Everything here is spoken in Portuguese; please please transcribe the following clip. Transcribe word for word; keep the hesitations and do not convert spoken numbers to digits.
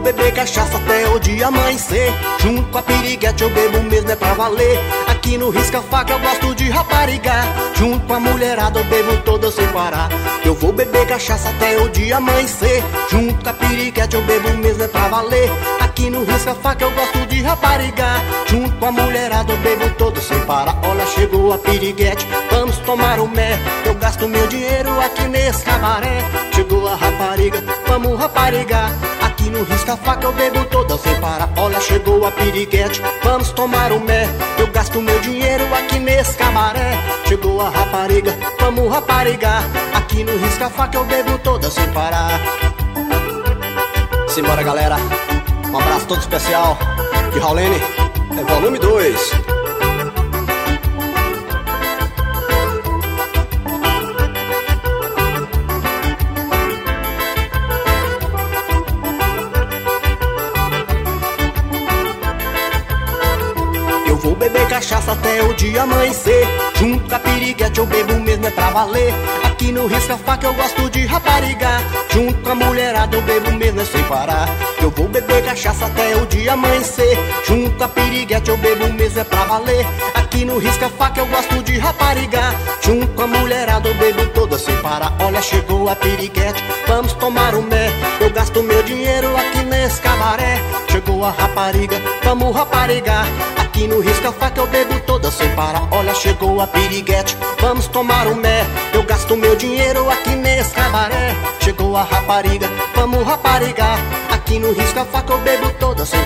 beber cachaça até o dia amanhecer. Junto com a piriguete eu bebo mesmo é pra valer. Aqui no Risca-Faca eu gosto de raparigar. Junto com a mulherada eu bebo toda sem parar. Eu vou beber cachaça até o dia amanhecer. Junto com a piriguete eu bebo mesmo é pra valer. Aqui no Risca-Faca eu gosto de raparigar. Junto com a mulherada eu bebo todo sem parar. Olha, chegou a piriguete, vamos tomar o mé. Eu gasto meu dinheiro aqui nesse cabaré. Chegou a rapariga, vamos raparigar. Aqui no Risca-Faca eu bebo toda sem parar. Olha, chegou a piriguete, vamos tomar o mé. Eu gasto meu dinheiro aqui nesse cabaré. Chegou a rapariga, vamos raparigar. Aqui no Risca-Faca eu bebo toda sem parar. Simbora, galera. Um abraço todo especial de Raulene, é volume dois. Eu vou beber cachaça até o dia amanhecer. Junto com a piriguete eu bebo mesmo é pra valer. Aqui no Risca-Faca eu gosto de raparigar. Junto com a mulherada eu bebo mesmo é sem parar. Eu vou beber cachaça até o dia amanhecer. Junto com a piriguete eu bebo mesmo é pra valer. Aqui no Risca-Faca eu gosto de raparigar. Junto com a mulherada eu bebo toda sem parar. Olha, chegou a piriguete, vamos tomar um mé. Eu gasto meu dinheiro aqui nesse cabaré. Chegou a rapariga, vamos raparigar. Aqui no Risca-Faca eu bebo toda sem parar. Olha, chegou a piriguete, vamos tomar um mé. Eu gasto meu dinheiro aqui nesse cabaré. Chegou a rapariga, vamos raparigar. Aqui no Risca-Faca eu bebo toda sem